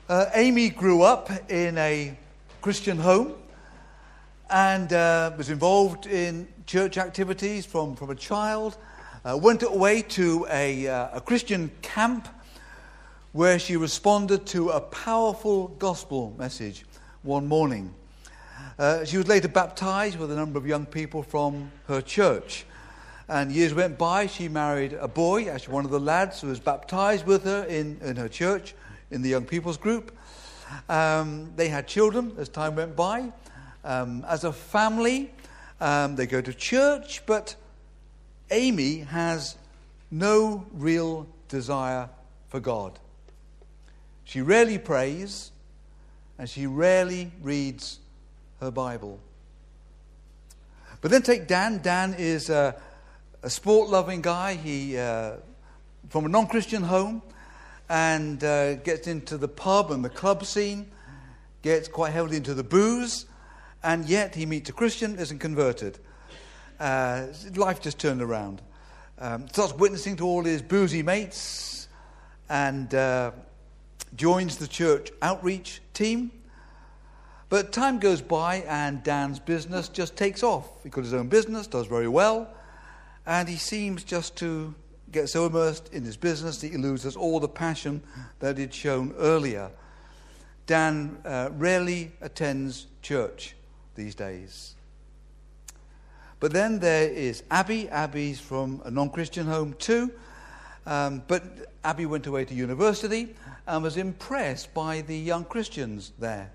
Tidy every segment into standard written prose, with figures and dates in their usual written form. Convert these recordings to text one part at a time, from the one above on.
Amy grew up in a Christian home and was involved in church activities from a child. Went away to a Christian camp where she responded to a powerful gospel message one morning. She was later baptized with a number of young people from her church. And years went by, she married a boy, actually one of the lads who was baptized with her in her church, in the young people's group. They had children as time went by. As a family, they go to church, but Amy has no real desire for God. She rarely prays, and she rarely reads her Bible. But then take Dan. Dan is a sport-loving guy. He from a non-Christian home, and gets into the pub and the club scene, gets quite heavily into the booze, and yet he meets a Christian, isn't converted. Life just turned around. Starts witnessing to all his boozy mates, and joins the church outreach team. But time goes by, and Dan's business just takes off. He's got his own business, does very well, and he seems just to get so immersed in his business that he loses all the passion that he'd shown earlier. Dan rarely attends church these days. But then there is Abby. Abby's from a non-Christian home too, but Abby went away to university and was impressed by the young Christians there.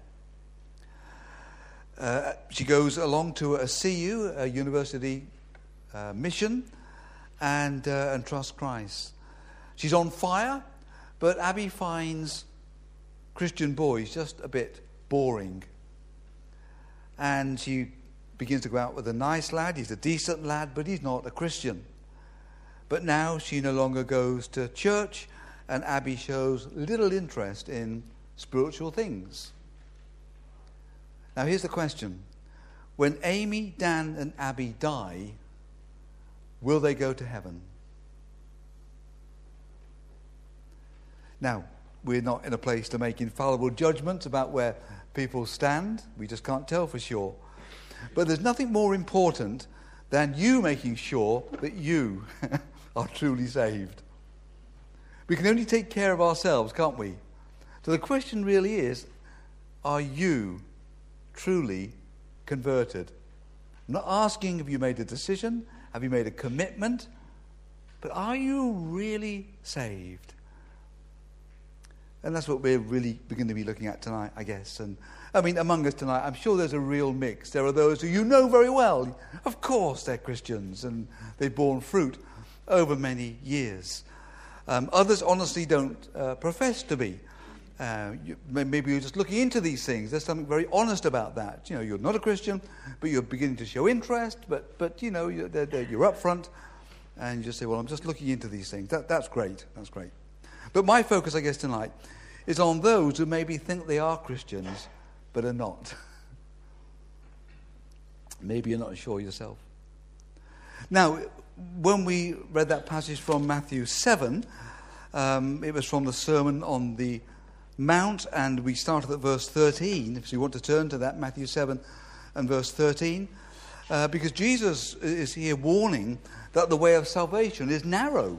She goes along to a CU, a university mission, and trusts Christ. She's on fire, but Abby finds Christian boys just a bit boring. And she begins to go out with a nice lad. He's a decent lad, but he's not a Christian. But now she no longer goes to church, and Abby shows little interest in spiritual things. Now here's the question. When Amy, Dan, and Abby die, will they go to heaven? Now, we're not in a place to make infallible judgments about where people stand. We just can't tell for sure. But there's nothing more important than you making sure that you are truly saved. We can only take care of ourselves, can't we? So the question really is, are you truly converted? I'm not asking have you made a decision, have you made a commitment, but are you really saved? And that's what we're really going to be looking at tonight, I guess. And I mean, among us tonight, I'm sure there's a real mix. There are those who you know very well. Of course they're Christians, and they've borne fruit over many years. Others honestly don't profess to be. Maybe you're just looking into these things. There's something very honest about that. You know, you're not a Christian, but you're beginning to show interest. But you know, you're up front, and you just say, "Well, I'm just looking into these things." That's great. That's great. But my focus, I guess, tonight is on those who maybe think they are Christians, but are not. Maybe you're not sure yourself. Now, when we read that passage from Matthew 7, it was from the Sermon on the Mount, and we started at verse 13. If you want to turn to that, Matthew 7 and verse 13, because Jesus is here warning that the way of salvation is narrow.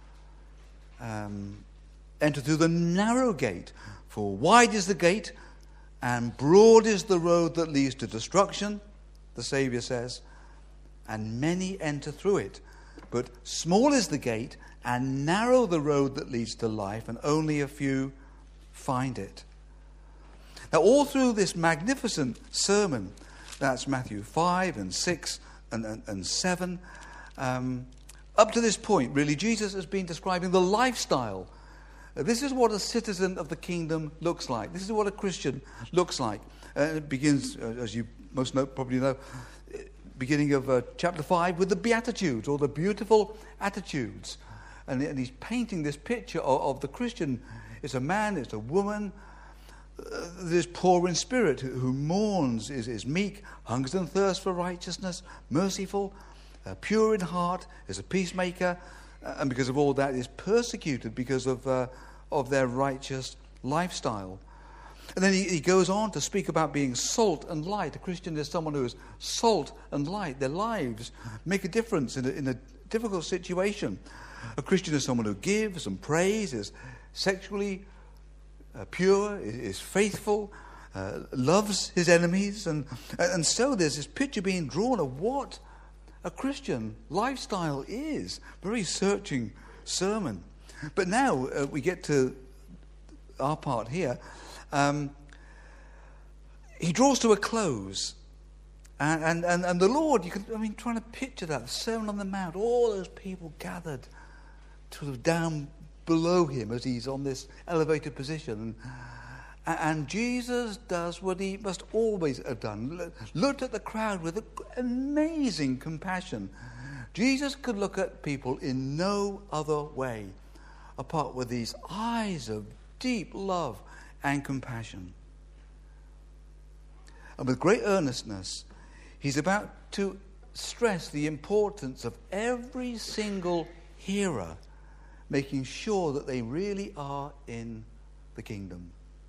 Enter through the narrow gate, for wide is the gate, and broad is the road that leads to destruction, the Saviour says, and many enter through it. But small is the gate, and narrow the road that leads to life, and only a few find it. Now, all through this magnificent sermon, that's Matthew 5 and 6 and 7, up to this point, really, Jesus has been describing the lifestyle. This is what a citizen of the kingdom looks like. This is what a Christian looks like. It begins, as you most probably know, beginning of chapter 5 with the Beatitudes, or the beautiful attitudes. And he's painting this picture of the Christian. It's a man, it's a woman, that is poor in spirit, who mourns, is meek, hungers and thirsts for righteousness, merciful, pure in heart, is a peacemaker, and because of all that is persecuted because of their righteous lifestyle. And then he goes on to speak about being salt and light. A Christian is someone who is salt and light. Their lives make a difference in a difficult situation. A Christian is someone who gives and prays, is sexually pure, is faithful, loves his enemies. And so there's this picture being drawn of what a Christian lifestyle is. Very searching sermon. But now we get to our part here. He draws to a close. And the Lord, trying to picture that, the Sermon on the Mount, all those people gathered sort of down below him as he's on this elevated position. And Jesus does what he must always have done. Looked at the crowd with amazing compassion. Jesus could look at people in no other way apart with these eyes of deep love and compassion. And with great earnestness, he's about to stress the importance of every single hearer making sure that they really are in the kingdom.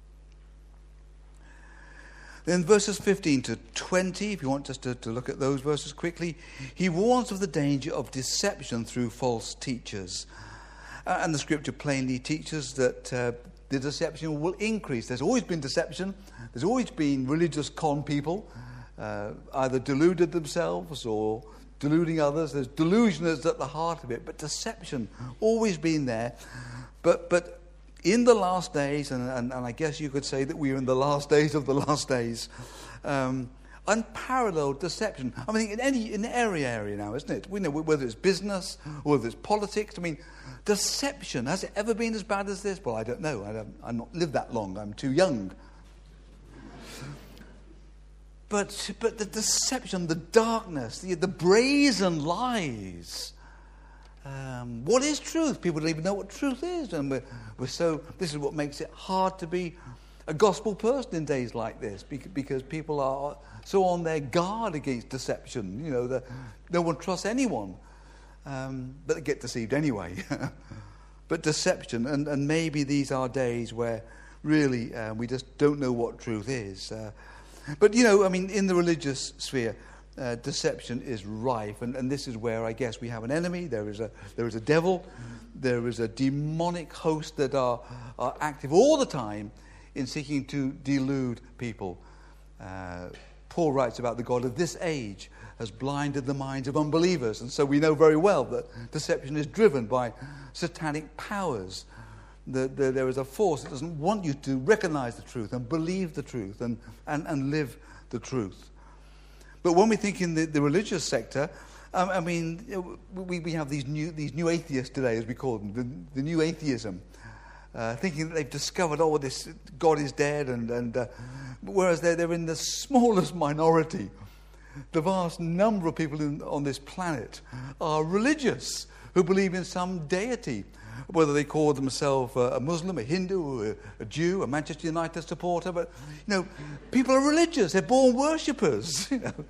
Then verses 15 to 20, if you want us to look at those verses quickly, he warns of the danger of deception through false teachers. And the scripture plainly teaches that the deception will increase. There's always been deception. There's always been religious con people, either deluded themselves or deluding others. There's delusion that's at the heart of it, but deception always been there. But in the last days, and I guess you could say that we're in the last days of the last days, unparalleled deception. In every area now, isn't it? We know whether it's business or whether it's politics. Deception, has it ever been as bad as this? Well, I don't know. I've not lived that long. I'm too young. But the deception, the darkness, the brazen lies. What is truth? People don't even know what truth is, and this is what makes it hard to be a gospel person in days like this, because people are so on their guard against deception. No one trusts anyone, but they get deceived anyway. But deception, and maybe these are days where really we just don't know what truth is. But in the religious sphere, deception is rife, and this is where I guess we have an enemy. There is a devil, there is a demonic host that are active all the time in seeking to delude people. Paul writes about the God of this age has blinded the minds of unbelievers, and so we know very well that deception is driven by satanic powers. There is a force that doesn't want you to recognize the truth and believe the truth and live the truth. But when we think in the religious sector, we have these new atheists today, as we call them, the new atheism, thinking that they've discovered, this God is dead, and whereas they're in the smallest minority. The vast number of people on this planet are religious, who believe in some deity, whether they call themselves a Muslim, a Hindu, a Jew, a Manchester United supporter. But, people are religious. They're born worshippers.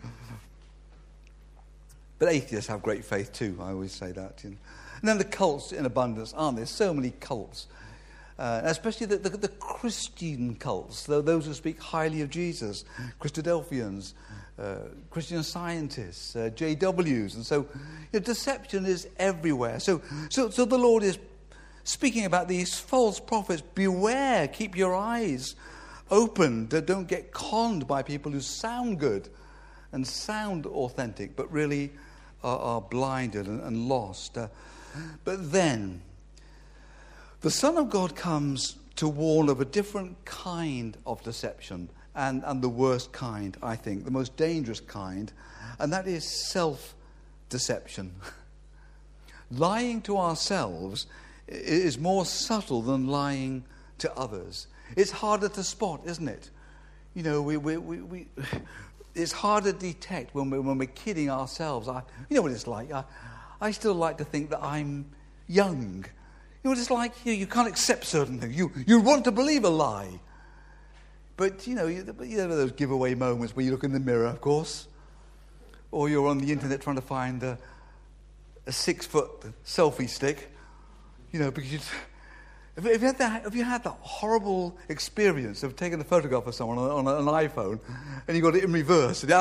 But atheists have great faith too. I always say that. And then the cults in abundance, aren't there? So many cults. Especially the Christian cults, those who speak highly of Jesus, Christadelphians, Christian Scientists, JWs, and so deception is everywhere. So the Lord is speaking about these false prophets. Beware, keep your eyes open. Don't get conned by people who sound good and sound authentic, but really are blinded and lost. But then the Son of God comes to warn of a different kind of deception, and the worst kind, I think, the most dangerous kind, and that is self-deception. Lying to ourselves is more subtle than lying to others. It's harder to spot, isn't it? It's harder to detect when we're kidding ourselves. You know what it's like. I still like to think that I'm young. You know what it's like? You can't accept certain things. You want to believe a lie. But, you have those giveaway moments where you look in the mirror, of course, or you're on the internet trying to find a 6-foot selfie stick, because Have you had that horrible experience of taking a photograph of someone on an iPhone and you got it in reverse? And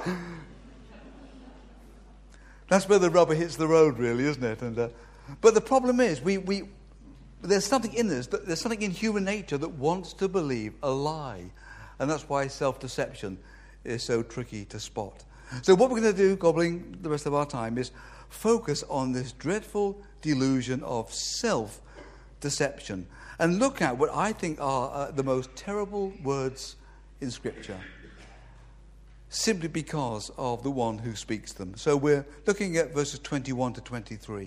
that's where the rubber hits the road, really, isn't it? But the problem is, there's something in us, there's something in human nature that wants to believe a lie. And that's why self-deception is so tricky to spot. So what we're going to do, gobbling the rest of our time, is focus on this dreadful delusion of self-deception and look at what I think are the most terrible words in Scripture, simply because of the one who speaks them. So we're looking at verses 21 to 23.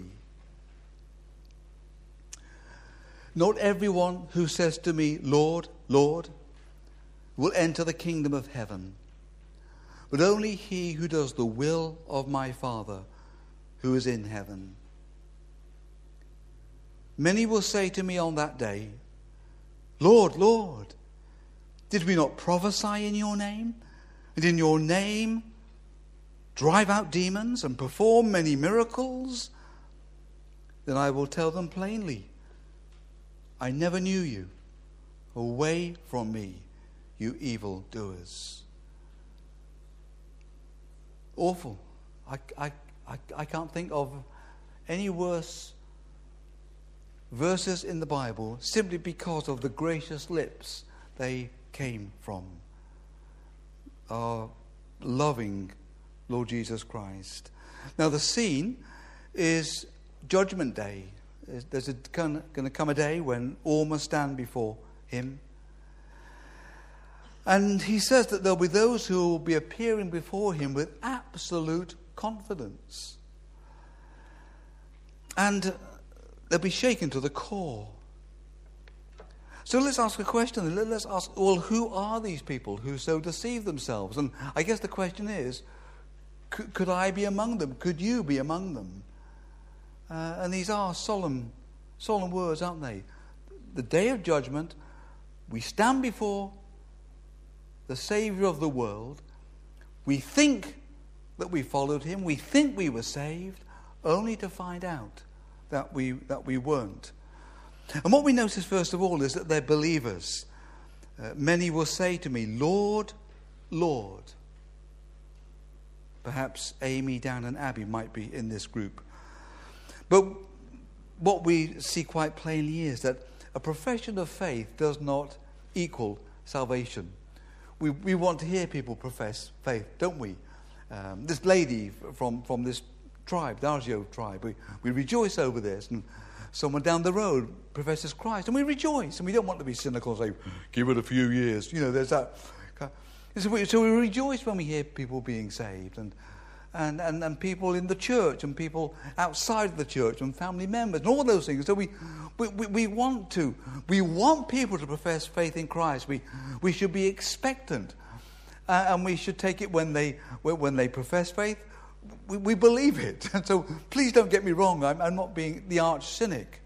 Not everyone who says to me, Lord, Lord, will enter the kingdom of heaven, but only he who does the will of my Father who is in heaven. Many will say to me on that day, Lord, Lord, did we not prophesy in your name? And in your name drive out demons and perform many miracles? Then I will tell them plainly, I never knew you. Away from me, you evil doers. Awful. I can't think of any worse verses in the Bible simply because of the gracious lips they came from. Our loving Lord Jesus Christ. Now the scene is Judgment Day. There's going to come a day when all must stand before him. And he says that there'll be those who will be appearing before him with absolute confidence. And they'll be shaken to the core. So let's ask a question. Let's ask, well, who are these people who so deceive themselves? And I guess the question is, could I be among them? Could you be among them? And these are solemn words, aren't they? The day of judgment, we stand before the Saviour of the world. We think that we followed him. We think we were saved, only to find out that we weren't. And what we notice first of all is that they're believers. Many will say to me, Lord, Lord. Perhaps Amy, Dan and Abby might be in this group. But what we see quite plainly is that a profession of faith does not equal salvation. We want to hear people profess faith, don't we? This lady from this tribe, the Dargio tribe, we rejoice over this. And someone down the road professes Christ, and we rejoice. And we don't want to be cynical and say, give it a few years. You know, there's that. So we rejoice when we hear people being saved. And people in the church and people outside of the church and family members and all those things. So we want people to profess faith in Christ. We should be expectant, and we should take it when they profess faith. We believe it. And so please don't get me wrong. I'm not being the arch cynic.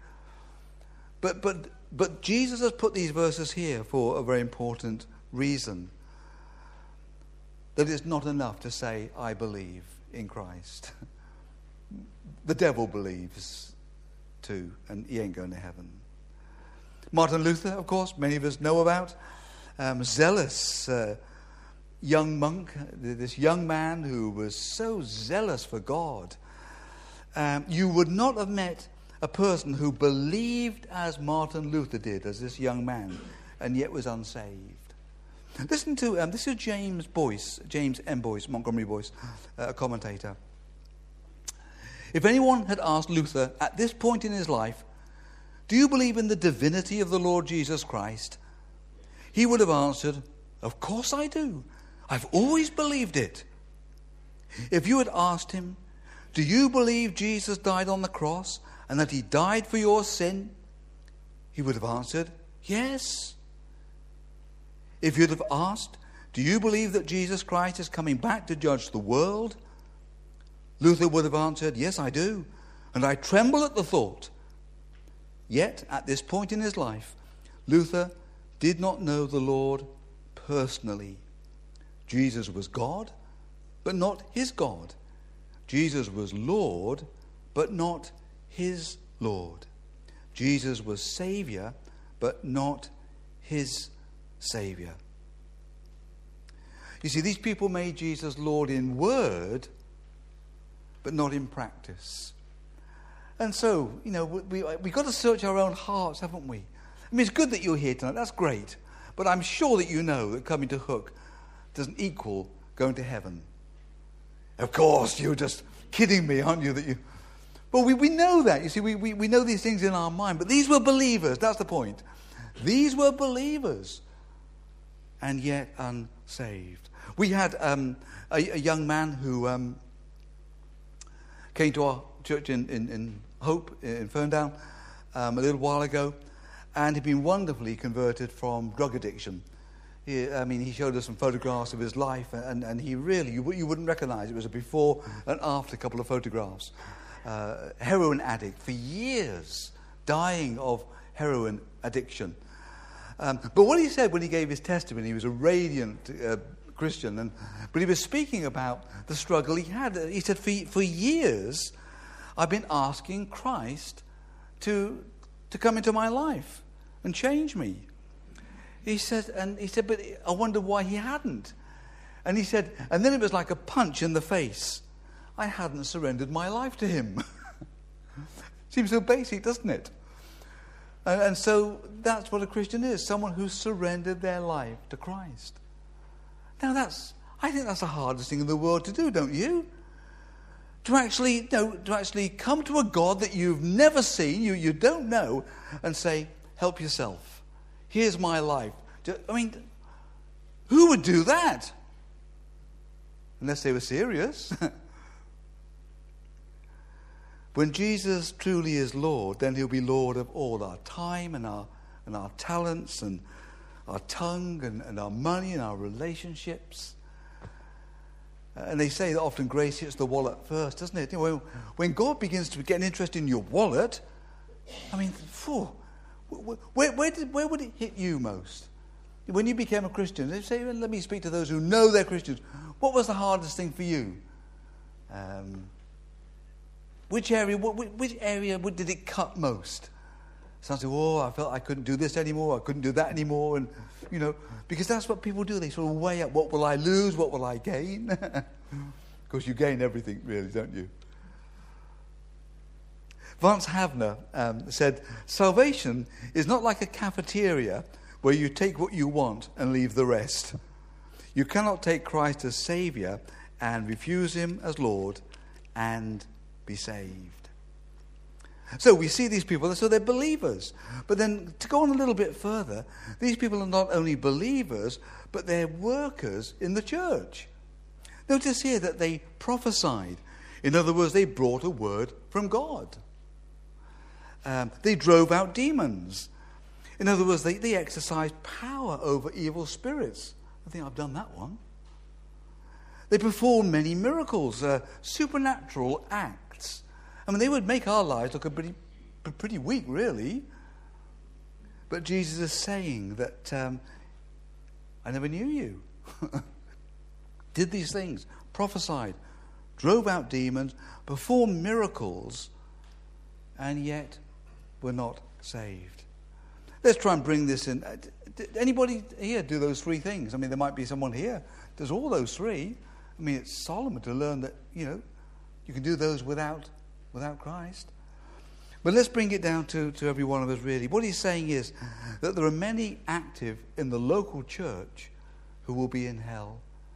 But Jesus has put these verses here for a very important reason. That it's not enough to say, I believe in Christ. The devil believes too, and he ain't going to heaven. Martin Luther, of course, many of us know about. Zealous young monk, this young man who was so zealous for God. You would not have met a person who believed as Martin Luther did, as this young man, and yet was unsaved. Listen to, this is James M. Boyce, Montgomery Boyce, a commentator. If anyone had asked Luther at this point in his life, do you believe in the divinity of the Lord Jesus Christ? He would have answered, of course I do. I've always believed it. If you had asked him, do you believe Jesus died on the cross and that he died for your sin? He would have answered, yes. If you'd have asked, do you believe that Jesus Christ is coming back to judge the world? Luther would have answered, yes, I do, and I tremble at the thought. Yet, at this point in his life, Luther did not know the Lord personally. Jesus was God, but not his God. Jesus was Lord, but not his Lord. Jesus was Saviour, but not his Saviour. You see, these people made Jesus Lord in word, but not in practice. And so, we've got to search our own hearts, haven't we? I mean, it's good that you're here tonight. That's great. But I'm sure that you know that coming to Hook doesn't equal going to heaven. Of course, you're just kidding me, aren't you? But we know that. You see, we know these things in our mind. But these were believers. That's the point. These were believers, and yet unsaved. We had a young man who came to our church in Hope, in Ferndown, a little while ago, and he'd been wonderfully converted from drug addiction. He showed us some photographs of his life, and he really, you wouldn't recognize it. It was a before and after couple of photographs. Heroin addict for years, dying of heroin addiction. But what he said when he gave his testimony, he was a radiant Christian, but he was speaking about the struggle he had. He said, for years, I've been asking Christ to come into my life and change me. He said, but I wonder why he hadn't. And he said, and then it was like a punch in the face. I hadn't surrendered my life to him. Seems so basic, doesn't it? And so that's what a Christian is, someone who's surrendered their life to Christ. Now I think that's the hardest thing in the world to do, don't you? To actually come to a God that you've never seen, you don't know, and say, help yourself. Here's my life. I mean, who would do that? Unless they were serious. When Jesus truly is Lord, then he'll be Lord of all our time and our talents and our tongue and our money and our relationships. And they say that often grace hits the wallet first, doesn't it? When God begins to get an interest in your wallet, I mean, where would it hit you most? When you became a Christian, they say, let me speak to those who know they're Christians. What was the hardest thing for you? Which area did it cut most? Some say, I felt I couldn't do this anymore, I couldn't do that anymore, and because that's what people do. They sort of weigh up, what will I lose, what will I gain? Of course, you gain everything, really, don't you? Vance Havner said, salvation is not like a cafeteria where you take what you want and leave the rest. You cannot take Christ as Saviour and refuse him as Lord and be saved. So we see these people, so they're believers. But then to go on a little bit further, these people are not only believers, but they're workers in the church. Notice here that they prophesied. In other words, they brought a word from God. They drove out demons. In other words, they exercised power over evil spirits. I think I've done that one. They performed many miracles, supernatural acts. I mean, they would make our lives look pretty weak, really. But Jesus is saying that I never knew you. Did these things, prophesied, drove out demons, performed miracles, and yet were not saved. Let's try and bring this in. Did anybody here do those three things? I mean, there might be someone here does all those three. I mean, it's Solomon to learn that, you can do those without Christ. But let's bring it down to every one of us, really. What he's saying is that there are many active in the local church who will be in hell.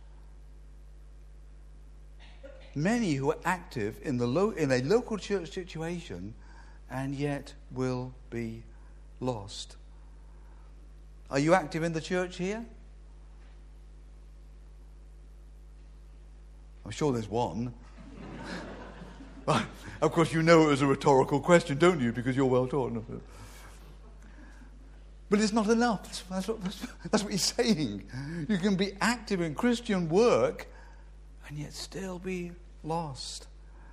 Many who are active in a local church situation and yet will be lost. Are you active in the church here? I'm sure there's one. Well, of course, you know it was a rhetorical question, don't you? Because you're well taught. But it's not enough. That's what he's saying. You can be active in Christian work and yet still be lost.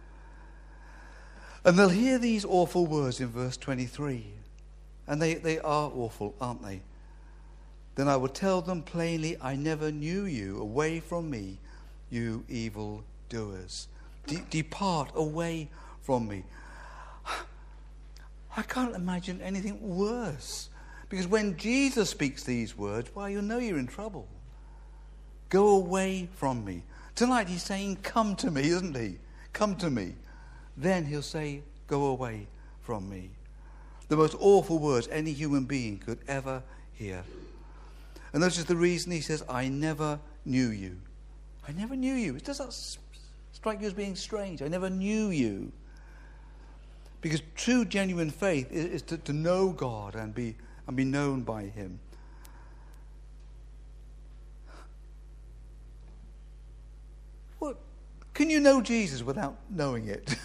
And they'll hear these awful words in verse 23. And they are awful, aren't they? Then I will tell them plainly, I never knew you. Away from me, you evil doers. Depart away from me. I can't imagine anything worse. Because when Jesus speaks these words, well, you know you're in trouble. Go away from me. Tonight he's saying, come to me, isn't he? Come to me. Then he'll say, go away from me. The most awful words any human being could ever hear. And this is the reason he says, I never knew you. I never knew you. Does that strike you as being strange? I never knew you. Because true, genuine faith is to know God and be known by him. What? Can you know Jesus without knowing it?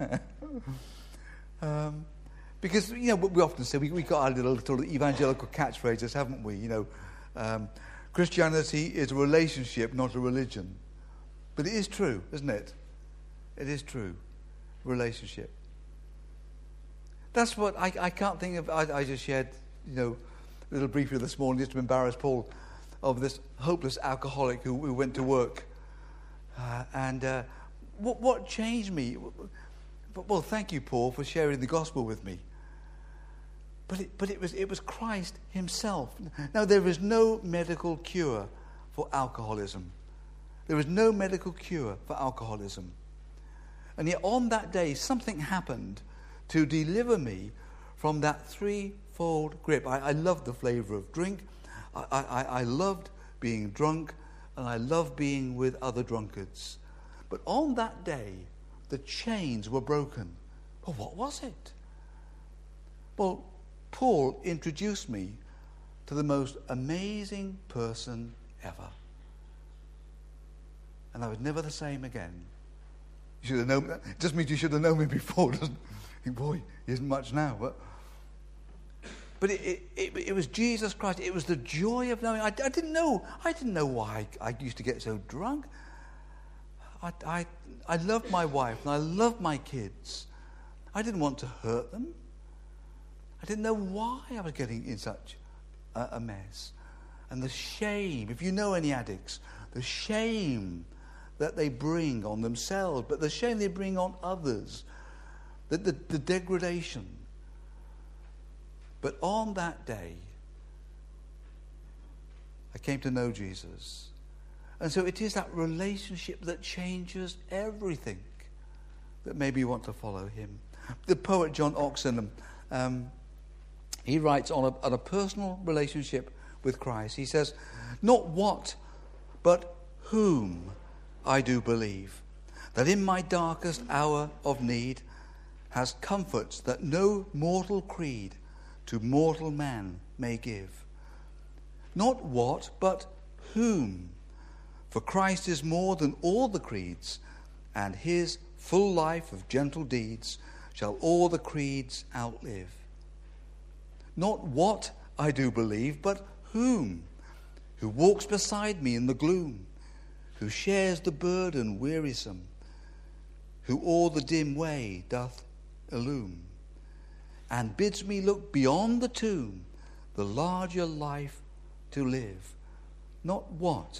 Because, we often say, we got our little sort of evangelical catchphrases, haven't we? Christianity is a relationship, not a religion. But it is true, isn't it? It is true. Relationship. That's what I can't think of. I just shared, a little briefly this morning, just to embarrass Paul, of this hopeless alcoholic who went to work. What changed me? Well, thank you, Paul, for sharing the gospel with me. But it was Christ himself. Now, there is no medical cure for alcoholism. There is no medical cure for alcoholism. And yet on that day, something happened to deliver me from that threefold grip. I loved the flavor of drink. I loved being drunk. And I loved being with other drunkards. But on that day, the chains were broken. Well, what was it? Well, Paul introduced me to the most amazing person ever. And I was never the same again. You should have known that. It just means you should have known me before, doesn't it? Boy, he isn't much now. But it was Jesus Christ. It was the joy of knowing. I didn't know why I used to get so drunk. I loved my wife and I loved my kids. I didn't want to hurt them. I didn't know why I was getting in such a mess. And the shame, if you know any addicts, the shame that they bring on themselves, but the shame they bring on others, the degradation. But on that day, I came to know Jesus. And so it is that relationship that changes everything that made me want to follow him. The poet John Oxenham, he writes on a personal relationship with Christ. He says, not what, but whom I do believe, that in my darkest hour of need has comforts that no mortal creed to mortal man may give. Not what, but whom. For Christ is more than all the creeds, and his full life of gentle deeds shall all the creeds outlive. Not what I do believe, but whom, who walks beside me in the gloom, who shares the burden wearisome, who all the dim way doth illume, and bids me look beyond the tomb, the larger life to live. Not what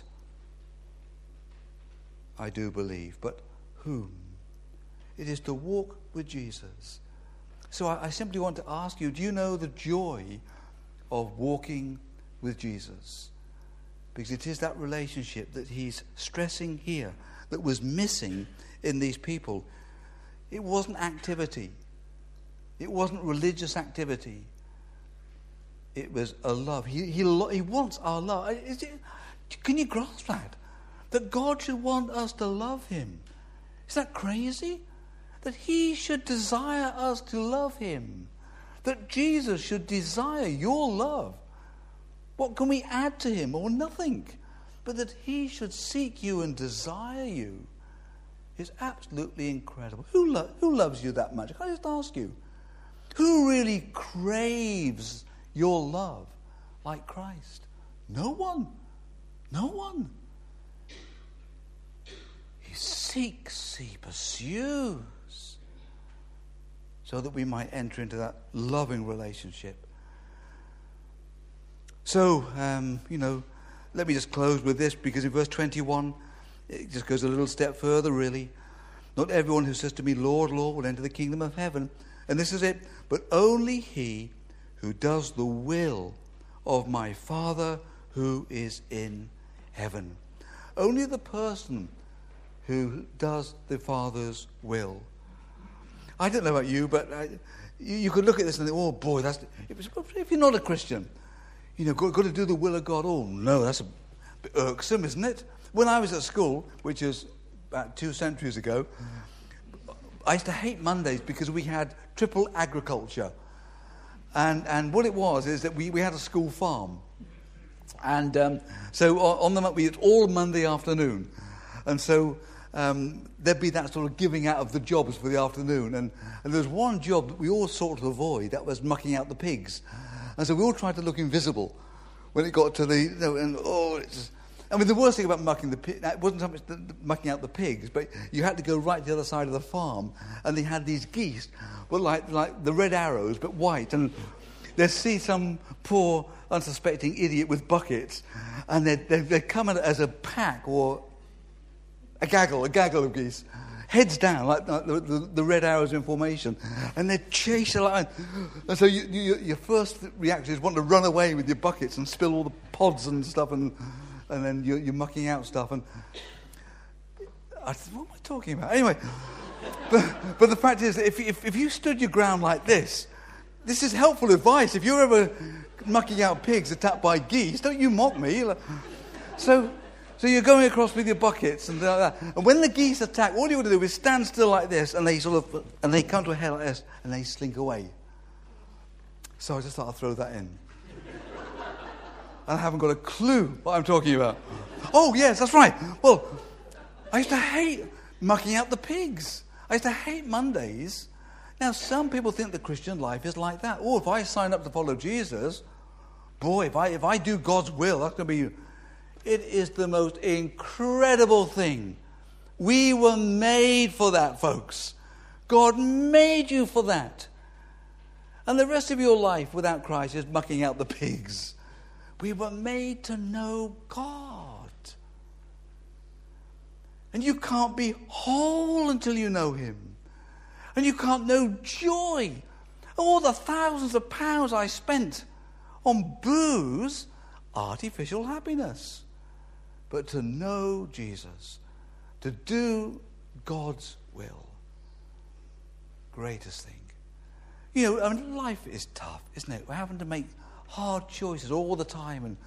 I do believe, but whom. It is to walk with Jesus. So I simply want to ask you, do you know the joy of walking with Jesus? Because it is that relationship that he's stressing here that was missing in these people. It wasn't activity. It wasn't religious activity. It was a love. He wants our love. Can you grasp that? That God should want us to love him. Is that crazy? That he should desire us to love him. That Jesus should desire your love. What can we add to him? Or nothing. But that he should seek you and desire you is absolutely incredible. Who loves you that much? Can I just ask you? Who really craves your love like Christ? No one. No one. He seeks, he pursues, so that we might enter into that loving relationship. So, let me just close with this, because in verse 21, it just goes a little step further, really. Not everyone who says to me, Lord, Lord, will enter the kingdom of heaven, And this is it. But only he who does the will of my Father who is in heaven. Only the person who does the Father's will. I don't know about you, but you could look at this and think, oh boy, if you're not a Christian, got to do the will of God. Oh no, that's a bit irksome, isn't it? When I was at school, which is about 2 centuries ago, I used to hate Mondays because we had triple agriculture. And what it was is that we had a school farm. And so on the we had all Monday afternoon. And so there'd be that sort of giving out of the jobs for the afternoon. And there was one job that we all sought to avoid, that was mucking out the pigs. And so we all tried to look invisible when it got to the... the worst thing about mucking the pigs, it wasn't so much mucking out the pigs, but you had to go right to the other side of the farm, and they had these geese, well, like the red arrows, but white, and they'd see some poor, unsuspecting idiot with buckets, and they'd come in as a pack, or a gaggle of geese, heads down, like the red arrows in formation, and they'd chase a line. And so your first reaction is want to run away with your buckets and spill all the pods and stuff, and then you're mucking out stuff. And I said, what am I talking about? Anyway, but the fact is, if you stood your ground like this is helpful advice. If you're ever mucking out pigs attacked by geese, don't you mock me. So you're going across with your buckets and like that. And when the geese attack, all you want to do is stand still like this, and they come to a head like this, and they slink away. So I just thought I'd throw that in. And I haven't got a clue what I'm talking about. Oh, yes, that's right. Well, I used to hate mucking out the pigs. I used to hate Mondays. Now, some people think the Christian life is like that. Oh, if I sign up to follow Jesus, boy, if I do God's will, that's going to be... It is the most incredible thing. We were made for that, folks. God made you for that. And the rest of your life without Christ is mucking out the pigs. We were made to know God. And you can't be whole until you know him. And you can't know joy. All the thousands of pounds I spent on booze, artificial happiness. But to know Jesus, to do God's will, greatest thing. Life is tough, isn't it? We're having to make hard choices all the time. And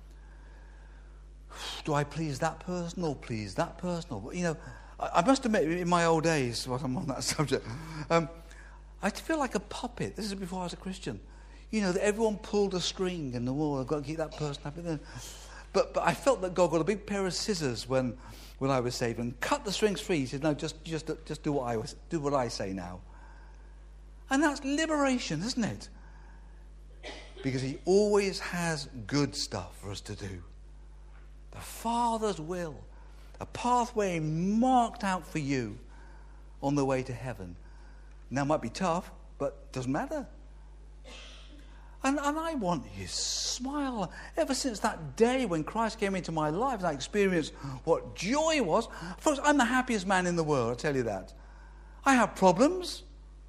do I please that person or please that person? Or, I must admit, in my old days, while I'm on that subject, I feel like a puppet. This is before I was a Christian. That everyone pulled a string and I've got to keep that person happy. But I felt that God got a big pair of scissors when I was saved and cut the strings free. He said, "No, just do what I say now." And that's liberation, isn't it? Because he always has good stuff for us to do. The Father's will, a pathway marked out for you on the way to heaven. Now, it might be tough, but it doesn't matter. And I want his smile. Ever since that day when Christ came into my life and I experienced what joy was, folks, I'm the happiest man in the world, I'll tell you that. I have problems.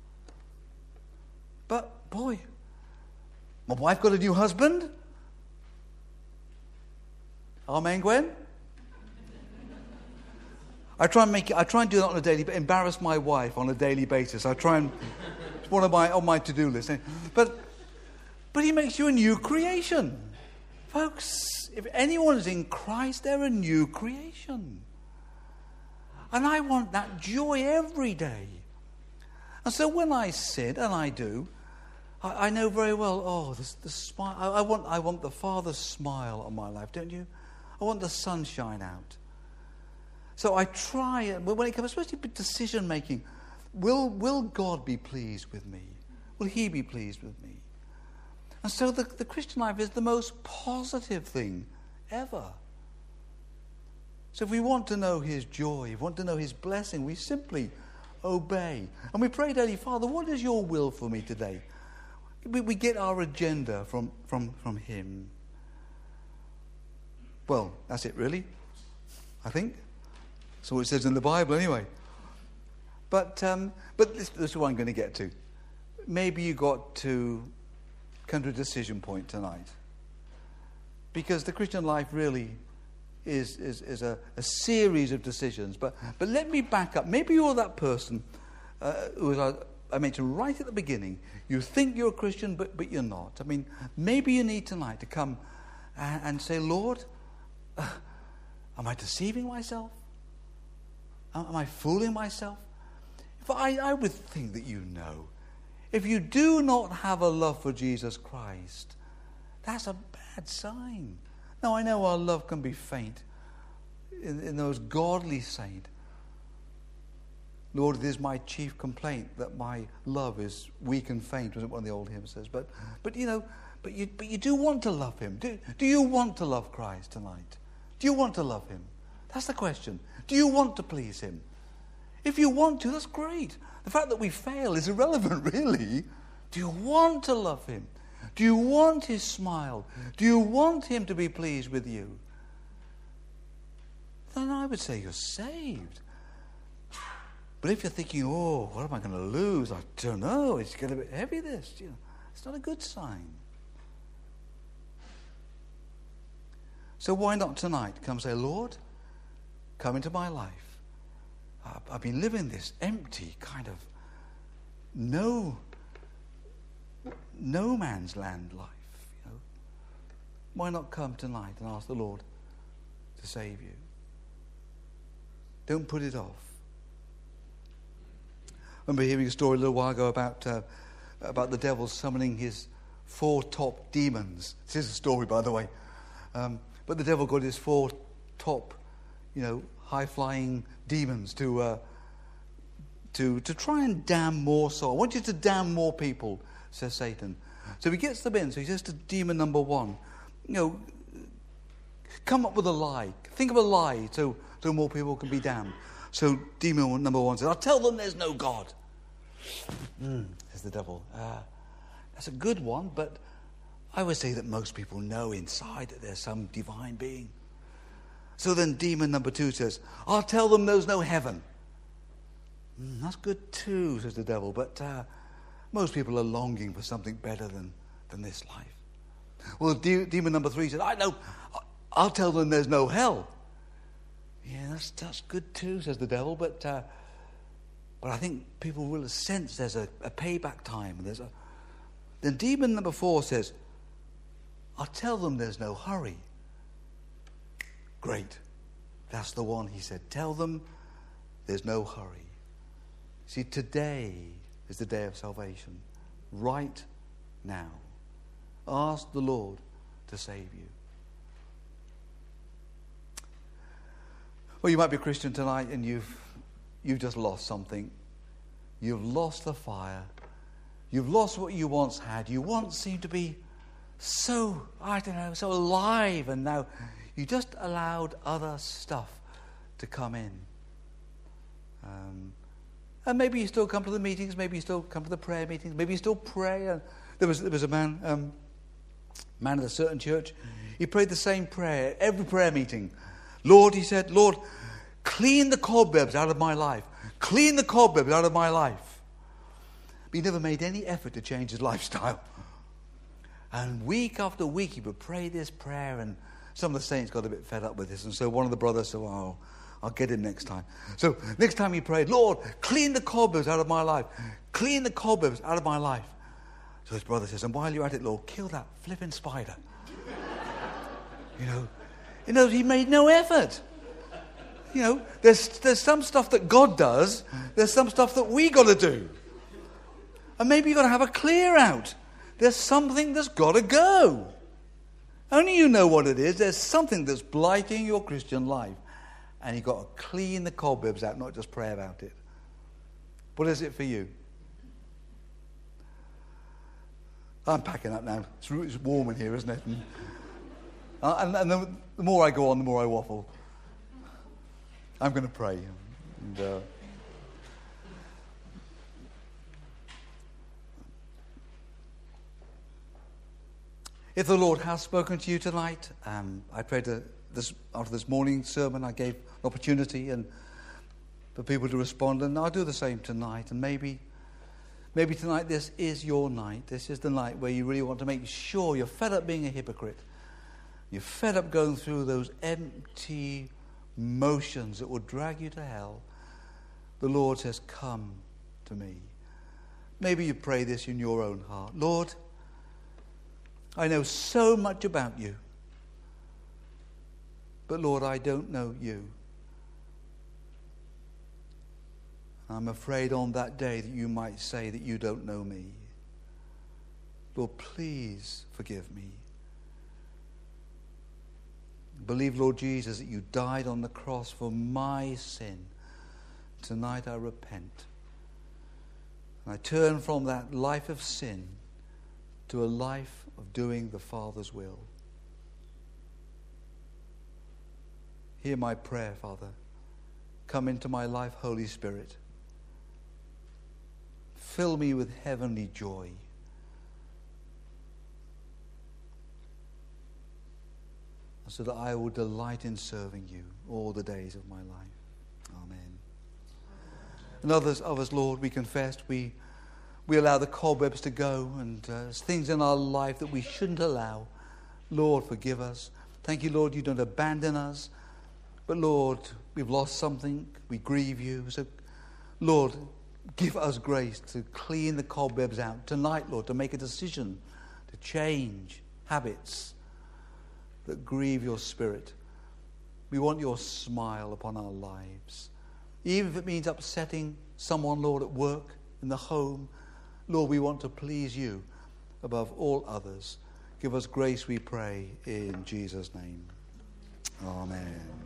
But, boy, my wife got a new husband. Amen, Gwen? I try and do that on a daily basis, embarrass my wife on a daily basis. It's one of on my to-do list. But he makes you a new creation. Folks, if anyone is in Christ, they're a new creation. And I want that joy every day. And so when I sin, and I do, I know very well, the smile. I want the Father's smile on my life, don't you? I want the sunshine out. So I try, when it comes, especially decision making, will God be pleased with me? Will he be pleased with me? And so the Christian life is the most positive thing ever. So if we want to know his joy, if we want to know his blessing, we simply obey. And we pray daily, Father, what is your will for me today? We get our agenda from him. Well, that's it really, I think. That's what it says in the Bible anyway. But this is what I'm going to get to. maybe you got to come to a decision point tonight. Because the Christian life really is a series of decisions. But let me back up. Maybe you're that person who I mentioned right at the beginning. You think you're a Christian, but you're not. I mean, maybe you need tonight to come and say, Lord, am I deceiving myself? Am I fooling myself? If I would think that you know. If you do not have a love for Jesus Christ, that's a bad sign. Now, I know our love can be faint in those godly saints. Lord, it is my chief complaint that my love is weak and faint, was what one of the old hymns says. But you do want to love him. Do you want to love Christ tonight? Do you want to love him? That's the question. Do you want to please him? If you want to, that's great. The fact that we fail is irrelevant, really. Do you want to love him? Do you want his smile? Do you want him to be pleased with you? Then I would say you're saved. But if you're thinking, oh, what am I going to lose? I don't know. It's getting a bit heavy, this. It's not a good sign. So why not tonight come say, Lord, come into my life. I've been living this empty kind of no man's land life. Why not come tonight and ask the Lord to save you? Don't put it off. I remember hearing a story a little while ago about the devil summoning his 4 top demons. This is a story, by the way. But the devil got his 4 top, high-flying demons to try and damn more souls. I want you to damn more people, says Satan. So he gets them in. So he says to demon number 1, come up with a lie. Think of a lie so more people can be damned. So demon number 1 says, I'll tell them there's no God. Says the devil. That's a good one, but I would say that most people know inside that there's some divine being. So then demon number 2 says, I'll tell them there's no heaven. That's good too, says the devil, but most people are longing for something better than this life. Well, demon number 3 says, I know, I'll tell them there's no hell. Yeah, that's good too, says the devil, but I think people will sense there's a payback time. Then demon number 4 says, I'll tell them there's no hurry. Great. That's the one, he said. Tell them there's no hurry. See, today is the day of salvation. Right now. Ask the Lord to save you. Well, you might be a Christian tonight and you've just lost something. You've lost the fire. You've lost what you once had. You once seemed to be so alive, and now you just allowed other stuff to come in. And maybe you still come to the meetings, maybe you still come to the prayer meetings, maybe you still pray. There was a man at a certain church. He prayed the same prayer every prayer meeting. Lord, he said, Lord, clean the cobwebs out of my life. Clean the cobwebs out of my life. But he never made any effort to change his lifestyle. And week after week he would pray this prayer, and some of the saints got a bit fed up with this. And so one of the brothers said, oh, I'll get him next time. So next time he prayed, Lord, clean the cobwebs out of my life. Clean the cobwebs out of my life. So his brother says, and while you're at it, Lord, kill that flipping spider. He made no effort. There's some stuff that God does. There's some stuff that we got to do. And maybe you've got to have a clear out. There's something that's got to go. Only you know what it is. There's something that's blighting your Christian life. And you've got to clean the cobwebs out, not just pray about it. What is it for you? I'm packing up now. It's warm in here, isn't it? And the more I go on, the more I waffle. I'm going to pray. And, if the Lord has spoken to you tonight, I prayed after this morning's sermon, I gave an opportunity for people to respond, and I'll do the same tonight. And maybe Maybe tonight this is your night. This is the night where you really want to make sure you're fed up being a hypocrite. You're fed up going through those empty motions that will drag you to hell. The Lord says, come to me. Maybe you pray this in your own heart. Lord, I know so much about you. But Lord, I don't know you. I'm afraid on that day that you might say that you don't know me. Lord, please forgive me. Believe, Lord Jesus, that you died on the cross for my sin. Tonight I repent. And I turn from that life of sin to a life of doing the Father's will. Hear my prayer, Father. Come into my life, Holy Spirit. Fill me with heavenly joy. So that I will delight in serving you all the days of my life. Amen. And others, Lord, we confessed, we allow the cobwebs to go, and things in our life that we shouldn't allow. Lord, forgive us. Thank you, Lord, you don't abandon us. But Lord, we've lost something. We grieve you. So, Lord, give us grace to clean the cobwebs out tonight, Lord, to make a decision to change habits that grieve your spirit. We want your smile upon our lives. Even if it means upsetting someone, Lord, at work, in the home, Lord, we want to please you above all others. Give us grace, we pray, in Jesus' name. Amen.